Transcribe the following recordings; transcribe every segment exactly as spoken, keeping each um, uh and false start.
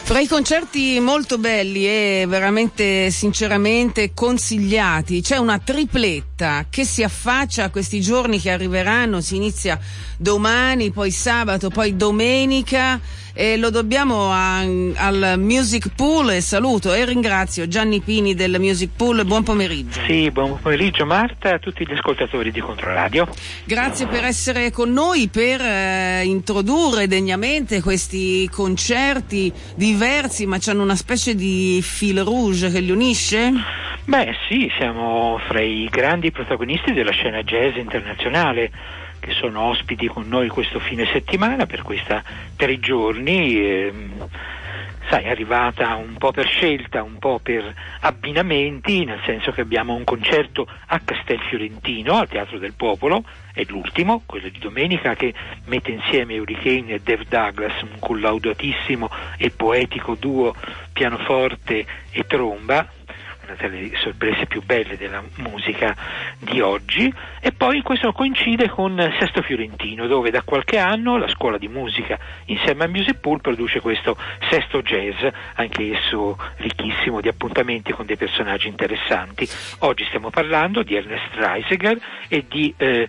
Fra i concerti molto belli e veramente sinceramente consigliati c'è una tripletta che si affaccia a questi giorni che arriveranno. Si inizia domani, poi sabato, poi domenica, e lo dobbiamo a, al Music Pool. E saluto e ringrazio Gianni Pini del Music Pool. Buon pomeriggio. Sì, buon pomeriggio Marta, a tutti gli ascoltatori di Controradio. Grazie per essere con noi, per eh, introdurre degnamente questi concerti diversi, ma c'hanno una specie di fil rouge che li unisce? Beh sì, siamo fra i grandi protagonisti della scena jazz internazionale, che sono ospiti con noi questo fine settimana per questa tre giorni. Eh, sai, è arrivata un po' per scelta, un po' per abbinamenti, nel senso che abbiamo un concerto a Castelfiorentino, al Teatro del Popolo, è l'ultimo, quello di domenica, che mette insieme Hurricane e Dave Douglas, un collaudatissimo e poetico duo pianoforte e tromba, una delle sorprese più belle della musica di oggi. E poi questo coincide con Sesto Fiorentino, dove da qualche anno la scuola di musica insieme a Music Pool produce questo Sesto Jazz, anche esso ricchissimo di appuntamenti con dei personaggi interessanti. Oggi stiamo parlando di Ernest Reisiger e di eh,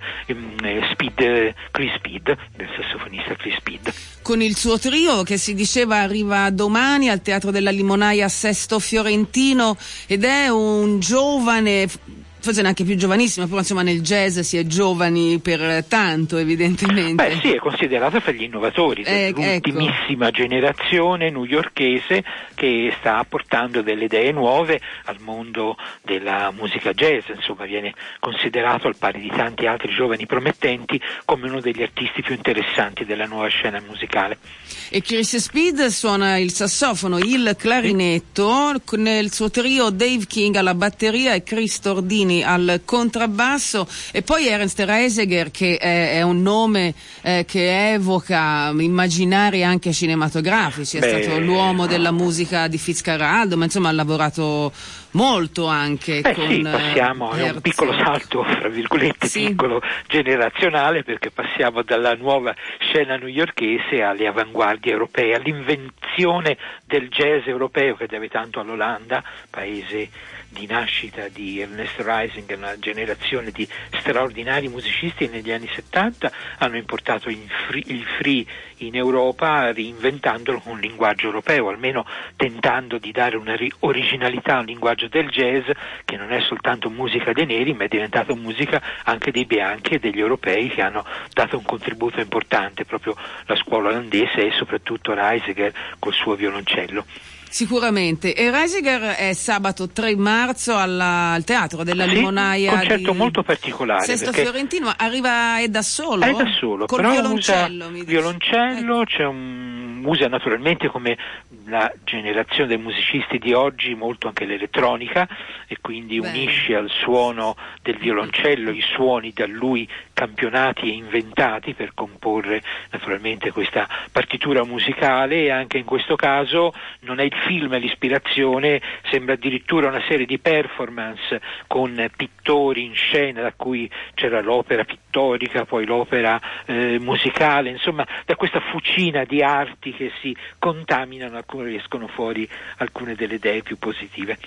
Speed, Chris Speed, del sassofonista Chris Speed, con il suo trio che si diceva arriva domani al Teatro della Limonaia Sesto Fiorentino, ed è un giovane, forse neanche più giovanissimo, però insomma nel jazz si è giovani per tanto, evidentemente. Beh sì, è considerato fra gli innovatori eh, dell'ultimissima ecco. generazione newyorkese, che sta portando delle idee nuove al mondo della musica jazz. Insomma, viene considerato, al pari di tanti altri giovani promettenti, come uno degli artisti più interessanti della nuova scena musicale. E Chris Speed suona il sassofono, il clarinetto, nel suo trio Dave King alla batteria e Chris Tordini al contrabbasso, e poi Ernst Reisiger, che è, è un nome eh, che evoca immaginari anche cinematografici. È Beh, stato l'uomo della musica di Fitzcarraldo, ma insomma ha lavorato molto anche Beh, con sì, passiamo a un piccolo salto, fra virgolette, sì. piccolo generazionale, perché passiamo dalla nuova scena newyorkese alle avanguardie europee, all'invenzione del jazz europeo che deve tanto all'Olanda, paese di nascita di Ernest Reisiger. Una generazione di straordinari musicisti negli anni settanta hanno importato il free, il free in Europa, reinventandolo con un linguaggio europeo, almeno tentando di dare una ri- originalità al linguaggio del jazz, che non è soltanto musica dei neri, ma è diventato musica anche dei bianchi e degli europei, che hanno dato un contributo importante, proprio la scuola olandese e soprattutto Reisiger col suo violoncello. Sicuramente. E Reisiger è sabato tre marzo alla, al Teatro della sì, Limonaia. Un concerto di molto particolare. Sesto Fiorentino, arriva è da solo? È da solo, col però violoncello, usa mi violoncello, ecco. c'è un, usa naturalmente, come la generazione dei musicisti di oggi, molto anche l'elettronica, e quindi Beh. unisce al suono del violoncello i suoni da lui campionati e inventati per comporre naturalmente questa partitura musicale. E anche in questo caso non è il film è l'ispirazione, sembra addirittura una serie di performance con pittori in scena, da cui c'era l'opera pittorica, poi l'opera eh, musicale, insomma da questa fucina di arti che si contaminano, alcune escono fuori alcune delle idee più positive.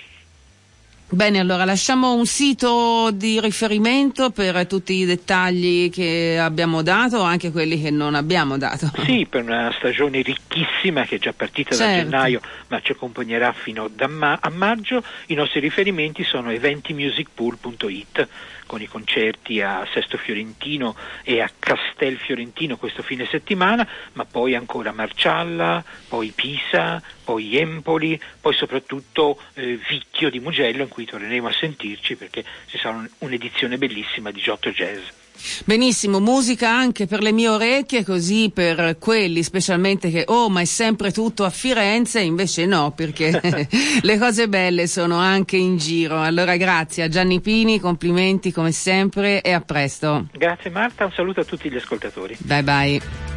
Bene, allora lasciamo un sito di riferimento per tutti i dettagli che abbiamo dato, anche quelli che non abbiamo dato. Sì, per una stagione ricchissima che è già partita certo. da gennaio, ma ci accompagnerà fino da ma- a maggio. I nostri riferimenti sono eventi music pool punto it, con i concerti a Sesto Fiorentino e a Castelfiorentino questo fine settimana, ma poi ancora Marcialla, poi Pisa, poi Empoli, poi soprattutto eh, Vicchio di Mugello, in cui torneremo a sentirci perché ci sarà un'edizione bellissima di Giotto Jazz. Benissimo, musica anche per le mie orecchie, così per quelli specialmente che oh ma è sempre tutto a Firenze, invece no, perché le cose belle sono anche in giro. Allora grazie a Gianni Pini, complimenti come sempre e a presto. Grazie Marta, un saluto a tutti gli ascoltatori. Bye bye.